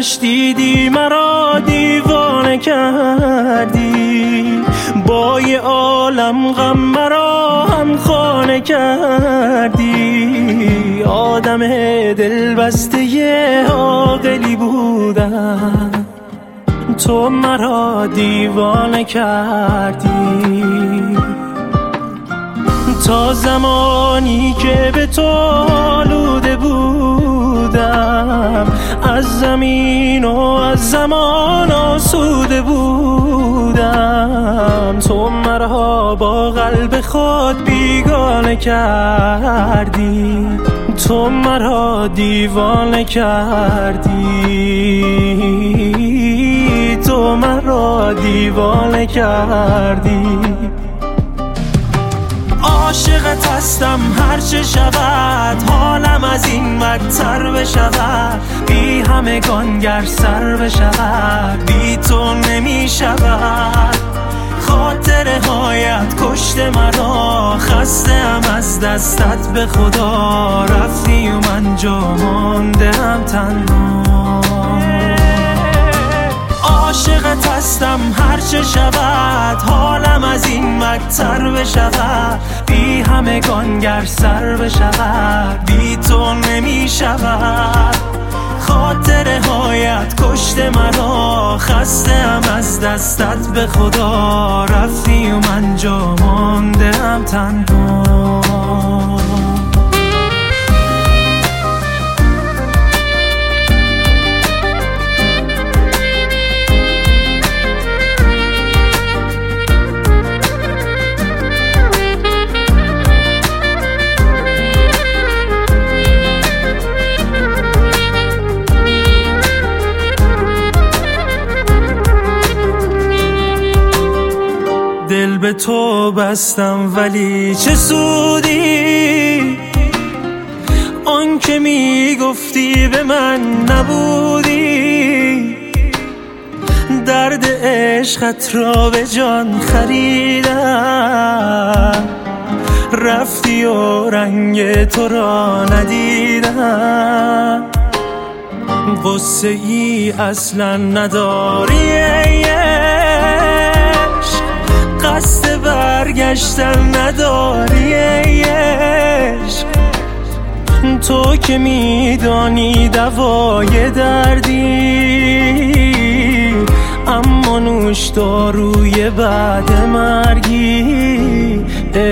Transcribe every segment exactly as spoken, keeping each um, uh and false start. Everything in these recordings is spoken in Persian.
چشمش دیدی مرا دیوانه کردی، با یه عالم غم مرا هم خانه کردی. آدم دل بسته یه عاقلی بودم، تو مرا دیوانه کردی. تا زمانی که به تو آلوده بودم، از زمین و از زمان آسوده بودم. تو مرا با قلب خود بیگانه کردی، تو مرا دیوانه کردی، تو مرا دیوانه کردی. عاشقت هستم هرچه شود، حالم از این بدتر بشود. بی همگان گر سر بشود، بی تو نمی شود. خاطره هایت کشت مرا، خسته‌ام از دستت به خدا. رفتی و من جا مانده‌ام تنها. عاشقت هستم هرچه شود، حالم از این بدتر بشود. بی همگان گر سر بشود، بی تو نمی شود. خاطره هایت کشت مرا، خسته‌ام از دستت به خدا. رفتی و من جا مانده‌ام تنها. دل به تو بستم ولی چه سودی، آن که می گفتی به من نبودی. درد عشقت را به جان خریدم، رفتی و رنگ تو را ندیدم. قصه ای اصلا نداری قصد برگشتن نداری عشق. تو که میدانی دوای دردی، اما نوش داروی بعد مرگی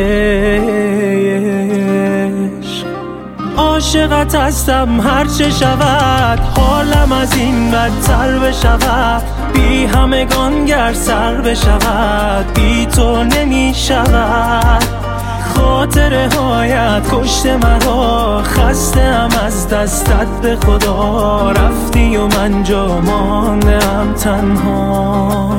عشق. عاشقت هستم هرچه شود، حالم از این بدتر بشود. بی همگان گر سر بشود، بی تو نمی شود. خاطره هایت کشت مرا، خسته‌ام از دستت به خدا. رفتی و من جا مانده‌ام تنها.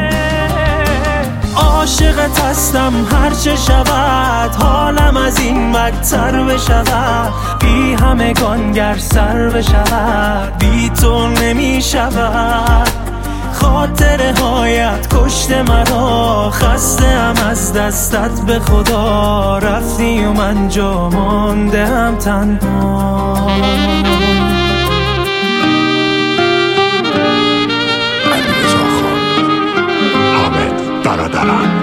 عاشقت هستم هرچه شود، حالم از این بدتر بشود. بی همگان گر سر بشود، بی تو نمی شود. خاطره هایت کشت مرا، خسته‌ام از دستت به خدا. رفتی و من جا مانده‌ام تنها. علیرضا خان، حامد برادران.